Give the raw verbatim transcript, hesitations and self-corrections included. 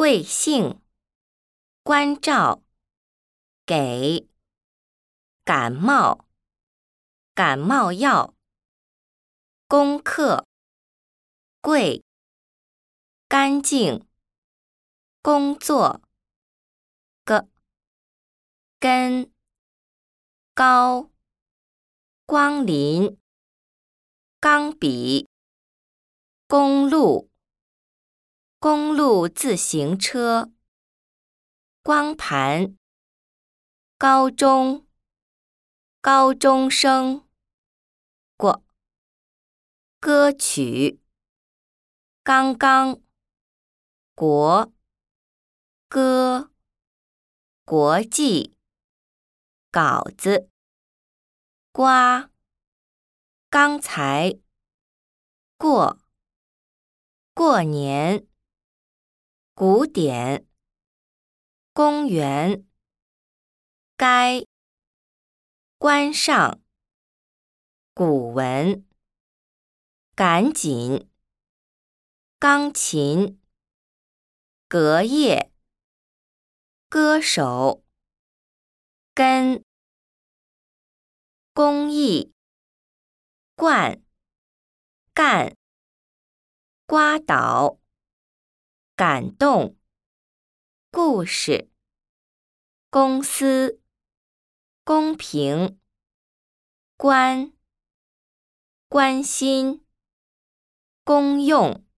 贵姓，关照，给，感冒，感冒药，功课，贵，干净，工作，个，跟，高，光临，钢笔，公路，公路自行车，光盘，高中，高中生，过，歌曲，刚刚，国，歌，国际，稿子，瓜，刚才，过，过年，古典，公园，该，关上，古文，赶紧，钢琴，隔夜，歌手，跟，公益，灌，干，刮倒，感动，故事，公司，公平，关，关心，公用。